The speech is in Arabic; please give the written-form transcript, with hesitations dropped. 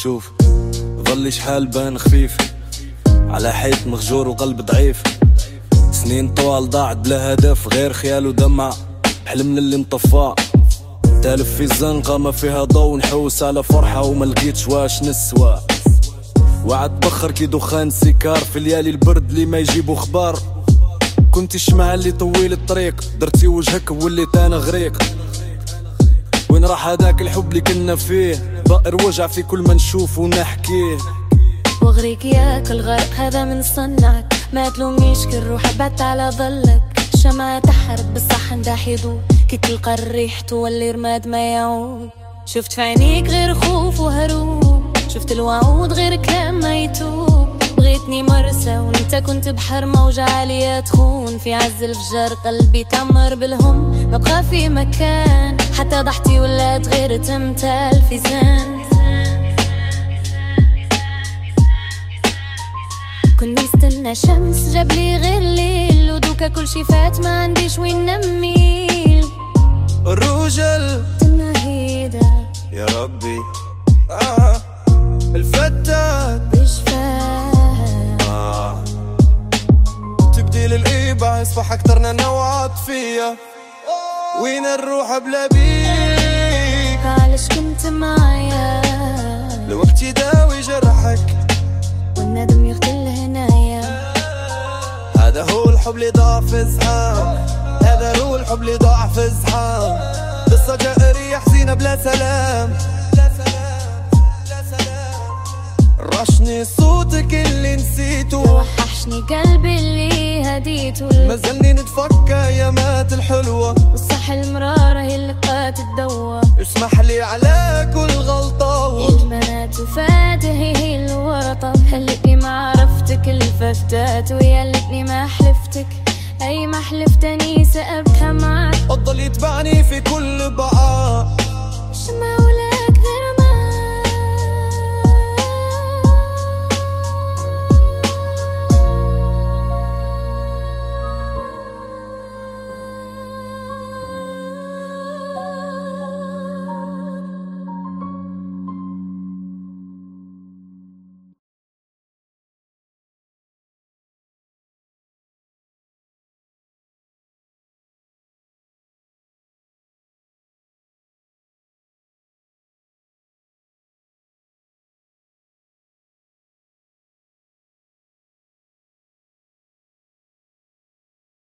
شوف ظلي شحال بان خفيف على حيط مغجور وقلب ضعيف. سنين طوال ضاعت بلا هدف غير خيال ودمع حلمنا اللي مطفى. تالف في الزنقة ما فيها ضو نحوس على فرحة وما لقيتش واش نسوى. وعد بخر كي دخان سيكار في ليالي البرد اللي ما يجيبوا خبار. كنت الشمعة اللي طويل الطريق درتي وجهك ووليت انا غريق. وين راح هداك الحب اللي كنا فيه ضائر وجع في كل ما نشوف ونحكيه. وغريك ياك الغرق هذا من صنعك ما تلوميش كل روح بات على ظلك. شمعة تحرق بالصحن داح يذوب كي تلقى الريح تولي رماد ما يعود. شفت في عينيك غير خوف وهروب شفت الوعود غير كلام ما يتوب. بغيتني مرسى وانت كنت بحر موجة عالية تخون. في عز الفجر قلبي تعمر بالهم ما بقى في مكان حتى ضحتي ولات غير تمثال في زان. كنت نستنى شمس جابلي غير ليل ودوكا كل شي فات ما عنديش وين نميل. الرجل تنهيدا يا ربي الفتات بجفاه تبديل الإيبع يصبح أكترنا نوعات فيا. وين نروح بلا بيك علاش كنت معايا الوقت يداوي جرحك والندم يغتل هنايا. هذا هو الحب اللي ضاع في زحام. هذا هو الحب اللي ضاع في زحام. قصة جائرية حزينة بلا سلام. رشني صوتك اللي نسيته وحشني قلبي اللي هديته مازلني نتفكى يا مات الحب